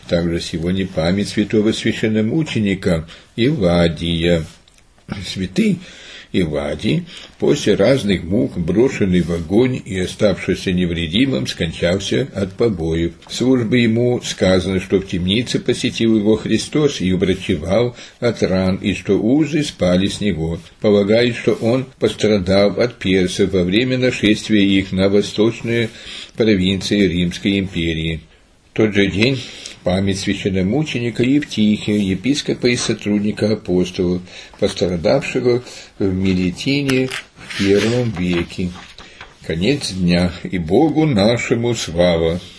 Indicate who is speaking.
Speaker 1: Также сегодня память святого священномученика Евадия. Святый Евадий, после разных мук, брошенный в огонь и оставшийся невредимым, скончался от побоев. В службе ему сказано, что в темнице посетил его Христос и врачевал от ран, и что узы спали с него. Полагают, что он пострадал от персов во время нашествия их на восточные провинции Римской империи. В тот же день память священномученика Евтихия, епископа и сотрудника апостолов, пострадавшего в Мелитине в I веке. Конец дня, и Богу нашему слава!